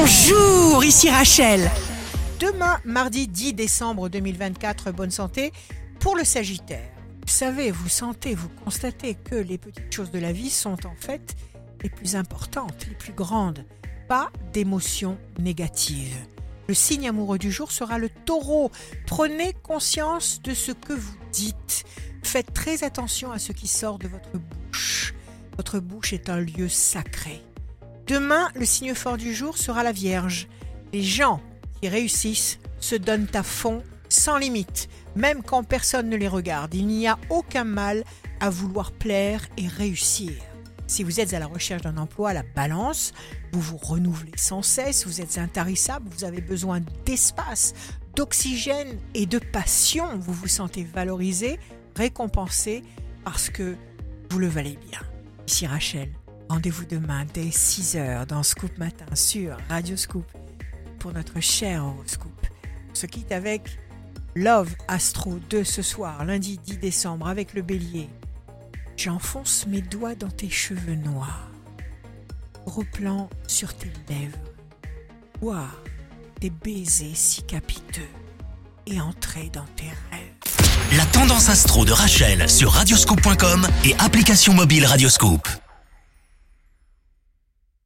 Bonjour, ici Rachel. Demain, mardi 10 décembre 2024, bonne santé pour le Sagittaire. Vous savez, vous sentez, vous constatez que les petites choses de la vie sont en fait les plus importantes, les plus grandes. Pas d'émotions négatives. Le signe amoureux du jour sera le Taureau. Prenez conscience de ce que vous dites. Faites très attention à ce qui sort de votre bouche. Votre bouche est un lieu sacré. Demain, le signe fort du jour sera la Vierge. Les gens qui réussissent se donnent à fond, sans limite, même quand personne ne les regarde. Il n'y a aucun mal à vouloir plaire et réussir. Si vous êtes à la recherche d'un emploi, la Balance, vous vous renouvelez sans cesse, vous êtes intarissable, vous avez besoin d'espace, d'oxygène et de passion. Vous vous sentez valorisé, récompensé parce que vous le valez bien. Ici Rachel, rendez-vous demain dès 6h dans Scoop Matin sur Radio Scoop pour notre cher horoscope. On se quitte avec Love Astro 2 ce soir, lundi 10 décembre avec le Bélier. J'enfonce mes doigts dans tes cheveux noirs. Gros plan sur tes lèvres. Boire des baisers si capiteux et entrer dans tes rêves. La tendance astro de Rachel sur radioscoop.com et application mobile Radioscoop.